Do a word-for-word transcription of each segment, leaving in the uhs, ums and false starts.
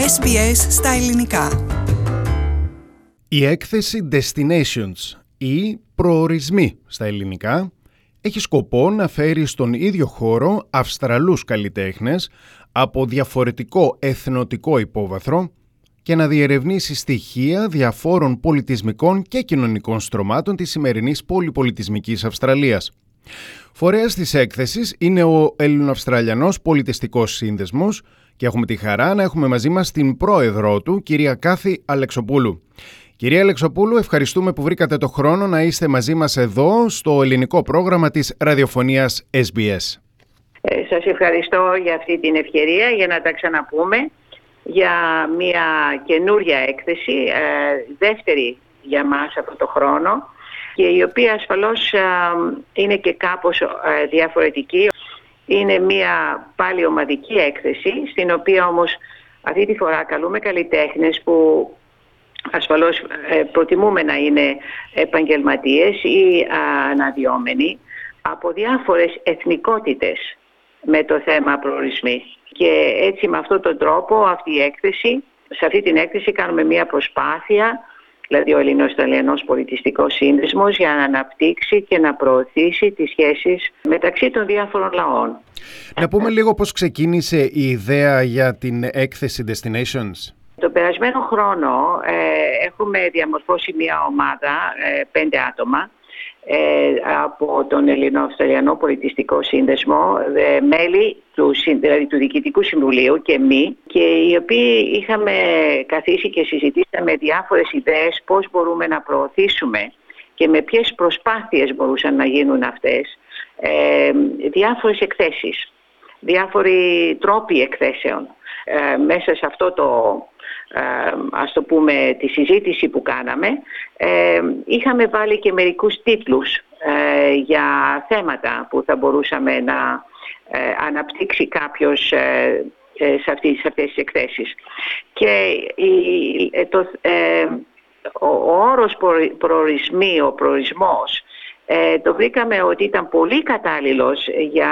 Ες Μπι Ες στα ελληνικά. Η έκθεση Destinations ή προορισμοί στα ελληνικά έχει σκοπό να φέρει στον ίδιο χώρο Αυστραλούς καλλιτέχνες από διαφορετικό εθνοτικό υπόβαθρο και να διερευνήσει στοιχεία διαφόρων πολιτισμικών και κοινωνικών στρωμάτων της σημερινής πολυπολιτισμικής Αυστραλίας. Φορέας της έκθεσης είναι ο Ελληνοαυστραλιανός Πολιτιστικός Σύνδεσμος και έχουμε τη χαρά να έχουμε μαζί μας την πρόεδρό του, κυρία Κάθη Αλεξοπούλου. Κυρία Αλεξοπούλου, ευχαριστούμε που βρήκατε το χρόνο να είστε μαζί μας εδώ στο ελληνικό πρόγραμμα της ραδιοφωνίας Ες Μπι Ες. Ε, σας ευχαριστώ για αυτή την ευκαιρία για να τα ξαναπούμε για μια καινούρια έκθεση, ε, δεύτερη για μας από το χρόνο και η οποία ασφαλώς ε, είναι και κάπως ε, διαφορετική. Είναι μια πάλι ομαδική έκθεση, στην οποία όμως αυτή τη φορά καλούμε καλλιτέχνες που ασφαλώς ε, προτιμούμε να είναι επαγγελματίες ή αναδυόμενοι από διάφορες εθνικότητες με το θέμα προορισμοί. Και έτσι με αυτόν τον τρόπο αυτή η έκθεση, σε αυτή την έκθεση κάνουμε μια προσπάθεια, δηλαδή ο Ελληνοαυστραλιανός Πολιτιστικός Σύνδεσμος, για να αναπτύξει και να προωθήσει τις σχέσεις μεταξύ των διάφορων λαών. Να πούμε λίγο πώς ξεκίνησε η ιδέα για την έκθεση Destinations. Το περασμένο χρόνο ε, έχουμε διαμορφώσει μια ομάδα, ε, πέντε άτομα, ε, από τον Ελληνοαυστραλιανό Πολιτιστικό Σύνδεσμο, ε, μέλη του, δηλαδή του Διοικητικού Συμβουλίου και μη, και οι οποίοι είχαμε καθίσει και συζητήσαμε διάφορες ιδέες πώς μπορούμε να προωθήσουμε και με ποιες προσπάθειες μπορούσαν να γίνουν αυτές, ε, διάφορες εκθέσεις, διάφοροι τρόποι εκθέσεων. Ε, μέσα σε αυτό το, ε, ας το πούμε, τη συζήτηση που κάναμε, ε, είχαμε βάλει και μερικούς τίτλους ε, για θέματα που θα μπορούσαμε να ε, αναπτύξει κάποιος ε, ε, σε, αυτές, σε αυτές τις εκθέσεις. Και η, ε, το, ε, ο, ο όρος προορισμοί, ο προορισμός, ε, το βρήκαμε ότι ήταν πολύ κατάλληλος για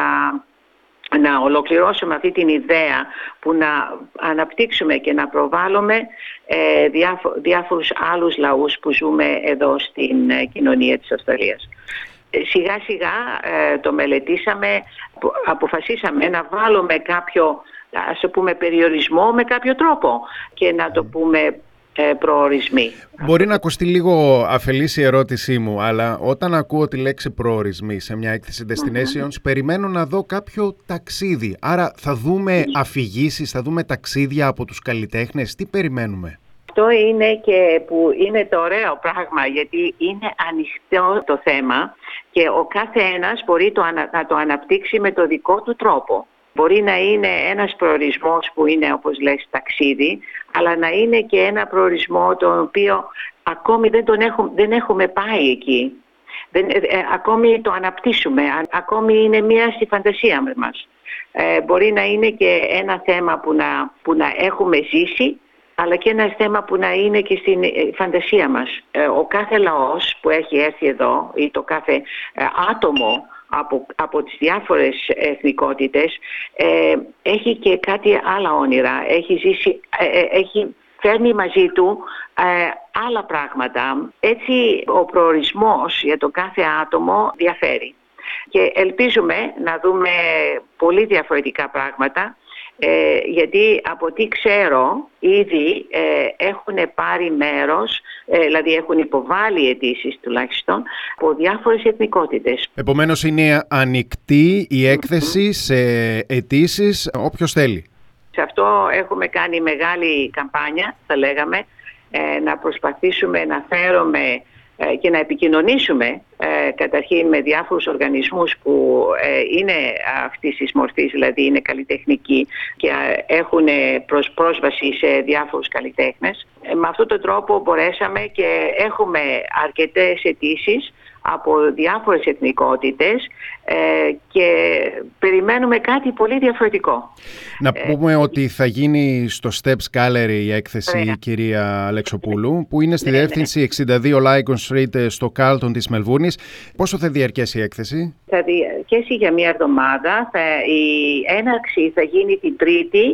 να ολοκληρώσουμε αυτή την ιδέα που να αναπτύξουμε και να προβάλλουμε ε, διάφο- διάφορους άλλους λαούς που ζούμε εδώ στην ε, κοινωνία της Αυστραλίας. Ε, σιγά σιγά ε, το μελετήσαμε, αποφασίσαμε να βάλουμε κάποιο, ας το πούμε, περιορισμό με κάποιο τρόπο και να το πούμε προορισμοί. Μπορεί να ακουστεί λίγο αφελής η ερώτησή μου, αλλά όταν ακούω τη λέξη προορισμοί σε μια έκθεση Destinations, mm-hmm. περιμένω να δω κάποιο ταξίδι. Άρα θα δούμε mm-hmm. αφηγήσεις, θα δούμε ταξίδια από τους καλλιτέχνες. Τι περιμένουμε? Αυτό είναι και που είναι το ωραίο πράγμα, γιατί είναι ανοιχτό το θέμα και ο κάθε ένας μπορεί το, να το αναπτύξει με το δικό του τρόπο. Μπορεί να είναι ένας προορισμός που είναι, όπως λες, ταξίδι, αλλά να είναι και ένα προορισμό τον οποίο ακόμη δεν, τον έχουμε, δεν έχουμε πάει εκεί. Δεν, ε, ακόμη το αναπτύσσουμε, ακόμη είναι μία στη φαντασία μας. Ε, μπορεί να είναι και ένα θέμα που να, που να έχουμε ζήσει, αλλά και ένα θέμα που να είναι και στην φαντασία μας. Ε, ο κάθε λαός που έχει έρθει εδώ ή το κάθε ε, άτομο Από, από τις διάφορες εθνικότητες ε, έχει και κάτι άλλα όνειρα, έχει ζήσει, ε, έχει φέρνει μαζί του ε, άλλα πράγματα. Έτσι ο προορισμός για το κάθε άτομο διαφέρει και ελπίζουμε να δούμε πολύ διαφορετικά πράγματα, ε, γιατί από τι ξέρω ήδη ε, έχουν πάρει μέρος, ε, δηλαδή έχουν υποβάλει αιτήσεις τουλάχιστον από διάφορες εθνικότητες. Επομένως είναι ανοιχτή η έκθεση σε αιτήσεις όποιος θέλει. Σε αυτό έχουμε κάνει μεγάλη καμπάνια, θα λέγαμε, ε, να προσπαθήσουμε να φέρουμε και να επικοινωνήσουμε ε, καταρχήν με διάφορους οργανισμούς που ε, είναι αυτής της μορφής, δηλαδή είναι καλλιτεχνικοί και ε, έχουν προς πρόσβαση σε διάφορους καλλιτέχνες. Ε, με αυτόν τον τρόπο μπορέσαμε και έχουμε αρκετές αιτήσεις από διάφορες εθνικότητες ε, και περιμένουμε κάτι πολύ διαφορετικό. Να πούμε ε, ότι θα γίνει στο Steps Gallery η έκθεση, ναι, κυρία Αλεξοπούλου, που είναι στη ναι, διεύθυνση ναι. εξήντα δύο Lygon Street στο Carlton της Μελβούρνης. Πόσο θα διαρκέσει η έκθεση? Θα διαρκέσει για μία εβδομάδα. Θα, η έναρξη θα γίνει την Τρίτη,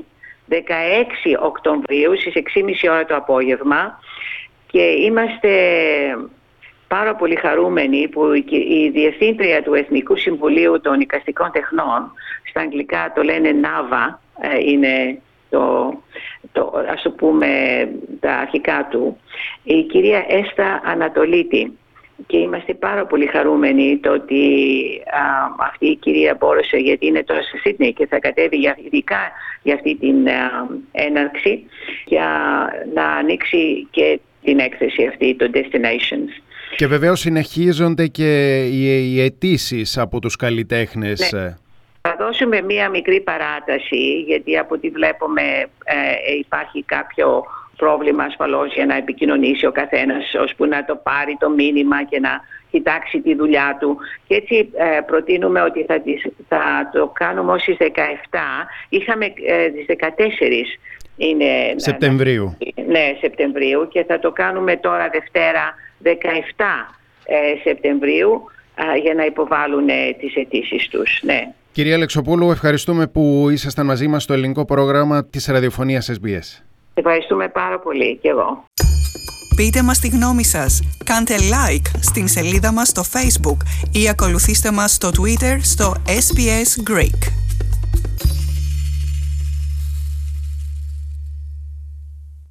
δεκαέξι Οκτωβρίου στις έξι και μισή ώρα το απόγευμα, και είμαστε πάρα πολύ χαρούμενοι που η Διευθύντρια του Εθνικού Συμβουλίου των Εικαστικών Τεχνών, στα αγγλικά το λένε νάβα, είναι το, το, ας το πούμε τα αρχικά του, η κυρία Έστα Ανατολίτη. Και είμαστε πάρα πολύ χαρούμενοι το ότι α, αυτή η κυρία μπόρεσε, γιατί είναι τώρα στη Σίδνεϊ και θα κατέβει για, ειδικά για αυτή την α, έναρξη, για να ανοίξει και την έκθεση αυτή, το Destinations. Και βεβαίως συνεχίζονται και οι, οι αιτήσεις από τους καλλιτέχνες. Ναι. Θα δώσουμε μία μικρή παράταση, γιατί από ό,τι βλέπουμε ε, υπάρχει κάποιο πρόβλημα ασφαλώς για να επικοινωνήσει ο καθένας, ώσπου να το πάρει το μήνυμα και να κοιτάξει τη δουλειά του. Και έτσι ε, προτείνουμε ότι θα, τις, θα το κάνουμε ως τις δεκαεπτά. Είχαμε ε, τις δεκατέσσερις είναι, Σεπτεμβρίου. Ναι, Σεπτεμβρίου, και θα το κάνουμε τώρα Δευτέρα δεκαεπτά ε, Σεπτεμβρίου ε, για να υποβάλουν ε, τις αιτήσεις τους. Ναι. Κυρία Αλεξοπούλου, ευχαριστούμε που ήσασταν μαζί μας στο ελληνικό πρόγραμμα της ραδιοφωνίας Ες Μπι Ες. Ευχαριστούμε πάρα πολύ και εγώ. Πείτε μας τη γνώμη σας. Κάντε like στην σελίδα μας στο Facebook ή ακολουθήστε μας στο Twitter στο Ες Μπι Ες Greek.